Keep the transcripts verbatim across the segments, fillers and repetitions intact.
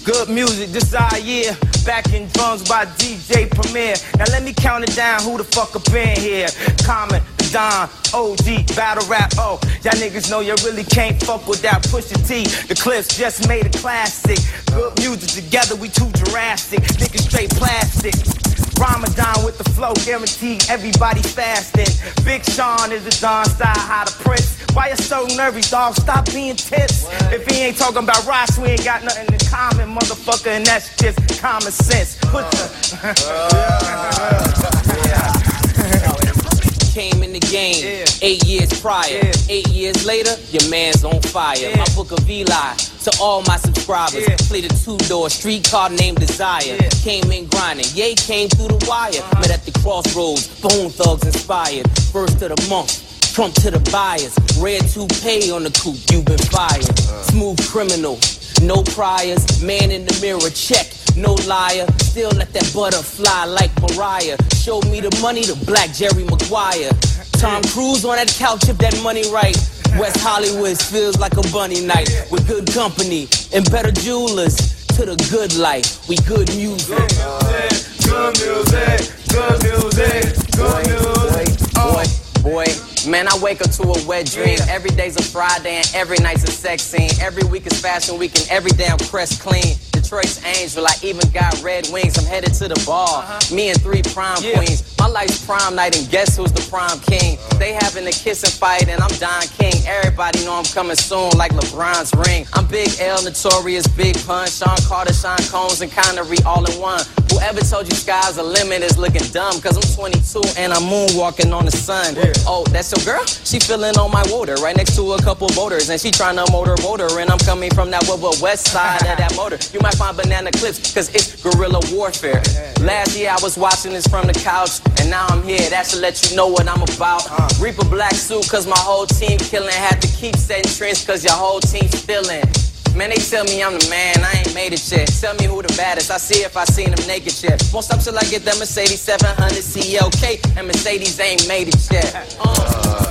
Good music, this our year. Backing drums by D J Premier. Now let me count it down, who the fuck up in here? Common, Don, O G, battle rap, oh. Y'all niggas know you really can't fuck with that Pusha T. The Clips just made a classic. Good music together, we too Jurassic. Niggas straight plastic. Ramadan with the flow, guaranteed everybody fasting. Big Sean is the Don style, how the Prince. Why you so nervous, dog? Stop being tense. What? If he ain't talking about Ross, we ain't got nothing in common, motherfucker, and that's just common sense. Put the Came in the game yeah. eight years prior. Yeah. Eight years later, your man's on fire. Yeah. My book of Eli to all my subscribers. Yeah. Played a two-door streetcar named Desire. Yeah. Came in grinding, Ye came through the wire. Uh-huh. Met at the crossroads, Bone Thugs inspired. First to the month, Trump to the buyers. Red toupee on the coupe, you been fired. Uh. Smooth criminal, no priors. Man in the mirror, check. No liar, still let that butter fly like Mariah. Show me the money, the black Jerry Maguire. Tom Cruise on that couch if that money right. West Hollywood feels like a bunny night. With good company and better jewelers. To the good life, we good music. Good music, good music, good music. Boy, boy, boy. Man, I wake up to a wet dream. Yeah. Every day's a Friday and every night's a sex scene. Every week is fashion week and every day I'm crest clean. Detroit's angel, I even got red wings. I'm headed to the ball. Uh-huh. Me and three prom yeah. queens. My life's prom night and guess who's the prom king? Uh-huh. They having a kissing fight and I'm Don King. Everybody know I'm coming soon like LeBron's ring. I'm Big L, Notorious, Big Pun, Sean Carter, Sean Combs, and Connery all in one. Whoever told you sky's the limit is looking dumb, cause I'm twenty-two and I'm moonwalking on the sun. Yeah. Oh, that's your girl? She feeling on my water, right next to a couple boaters, and she trying to motor motor, and I'm coming from that west side of that motor. You might find banana clips, cause it's guerrilla warfare. Last year I was watching this from the couch, and now I'm here, that should let you know what I'm about. Uh. Reap a black suit, cause my whole team killing. Had to keep setting trends, cause your whole team stealing. Man, they tell me I'm the man, I ain't made it yet. Tell me who the baddest, I see if I seen them naked yet. Won't stop till I get that Mercedes seven hundred C L K, and Mercedes ain't made it yet. Uh.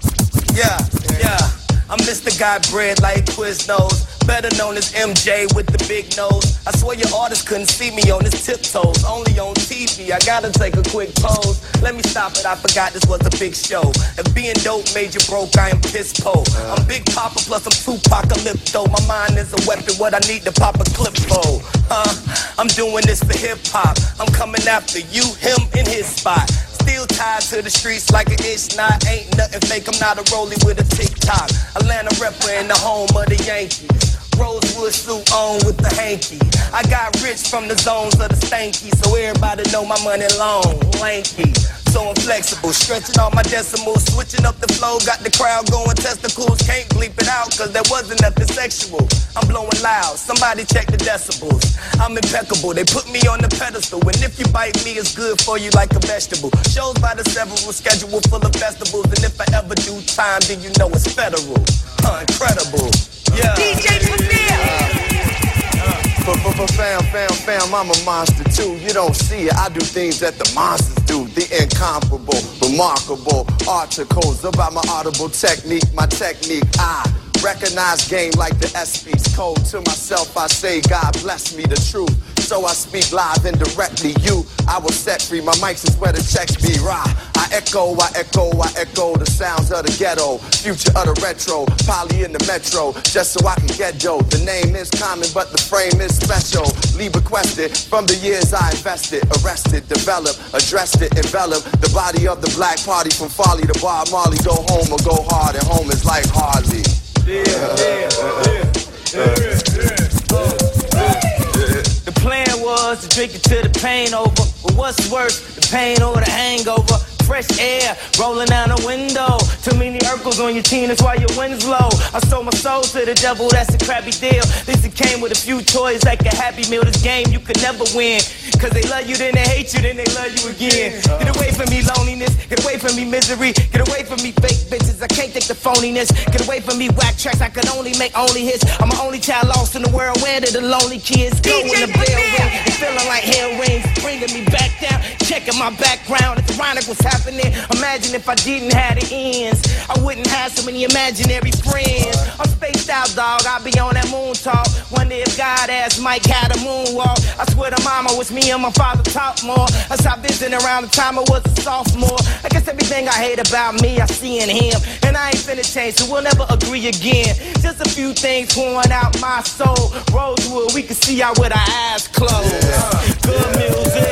Yeah, yeah, I'm Mister Got Bread like Quiznos. Better known as M J with the big nose. I swear your artist couldn't see me on his tiptoes. Only on T V, I gotta take a quick pose. Let me stop it, I forgot this was a big show. If being dope made you broke, I am piss po. I'm Big Papa plus I'm Tupacalypto. My mind is a weapon, what I need to pop a clip for. Huh? I'm doing this for hip hop. I'm coming after you, him, in his spot. Still tied to the streets like an itch knot. Ain't nothing fake, I'm not a rollie with a TikTok. Atlanta rapper in the home of the Yankees. Rosewood suit on with the hanky. I got rich from the zones of the stanky, so everybody know my money long, lanky. So I'm flexible, stretching all my decimals, switching up the flow, got the crowd going testicles. Can't bleep it out, cause there wasn't nothing sexual. I'm blowing loud, somebody check the decibels. I'm impeccable, they put me on the pedestal, and if you bite me, it's good for you like a vegetable. Shows by the several, schedule full of festivals, and if I ever do time, then you know it's federal. Huh, incredible. Yeah. D J Premier. Uh, uh, fam, fam, fam, I'm a monster too. You don't see it, I do things that the monsters do. The incomparable, remarkable articles about my audible technique, my technique. I recognize game like the S P's code. To myself, I say, God bless me, the truth. So I speak live and directly. You, I will set free. My mics is where the checks be. Rah. I echo, I echo, I echo the sounds of the ghetto. Future of the retro. Poly in the metro. Just so I can get dough. The name is common, but the frame is special. Leave requested from the years I invested. Arrested, developed, addressed it, enveloped. The body of the black party from Farley to Bob Marley. Go home or go hard, and home is like Harley. Yeah, yeah, yeah, yeah, yeah. The plan was to drink it till the pain over. But what's worse, the pain or the hangover? Fresh air rolling down the window. Too many Urkels on your team, that's why your wind's low. I sold my soul to the devil, that's a crappy deal. At least it came with a few toys like a Happy Meal. This game you could never win, cause they love you, then they hate you, then they love you again. Get away from me loneliness, get away from me misery, get away from me fake bitches, I can't take the phoniness. Get away from me whack tracks, I could only make only hits. I'm the only child lost in the world, where did the lonely kids go? When the bell ring, it's feeling like hell rings, bringing me back down, checking my background. It's ironic what's happening. Imagine if I didn't have the ends, I wouldn't have so many imaginary friends. I'm spaced out, dog. I be on that moon talk. Wonder if God ass Mike had a moonwalk. I swear to mama, was me and my father talk more. I stopped visiting around the time I was a sophomore. I guess everything I hate about me, I see in him. And I ain't finna change, so we'll never agree again. Just a few things pouring out my soul. Rosewood, we can see out with our eyes closed. Yeah. Good music.